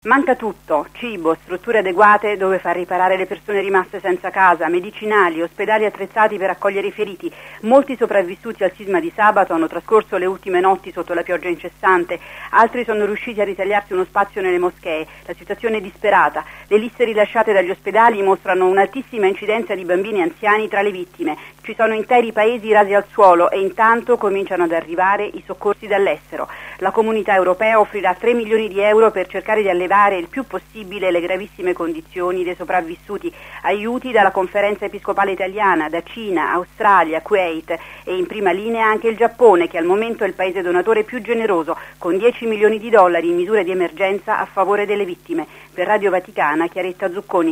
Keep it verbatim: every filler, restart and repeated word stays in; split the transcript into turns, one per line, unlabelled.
Manca tutto: cibo, strutture adeguate dove far riparare le persone rimaste senza casa, medicinali, ospedali attrezzati per accogliere i feriti. Molti sopravvissuti al sisma di sabato hanno trascorso le ultime notti sotto la pioggia incessante, altri sono riusciti a ritagliarsi uno spazio nelle moschee. La situazione è disperata. Le liste rilasciate dagli ospedali mostrano un'altissima incidenza di bambini e anziani tra le vittime. Ci sono interi paesi rasi al suolo e intanto cominciano ad arrivare i soccorsi dall'estero. La comunità europea offrirà tre milioni di euro per cercare di allevare il più possibile le gravissime condizioni dei sopravvissuti. Aiuti dalla Conferenza Episcopale Italiana, da Cina, Australia, Kuwait e in prima linea anche il Giappone, che al momento è il paese donatore più generoso, con dieci milioni di dollari in misure di emergenza a favore delle vittime. Per Radio Vaticana, Chiaretta Zucconi.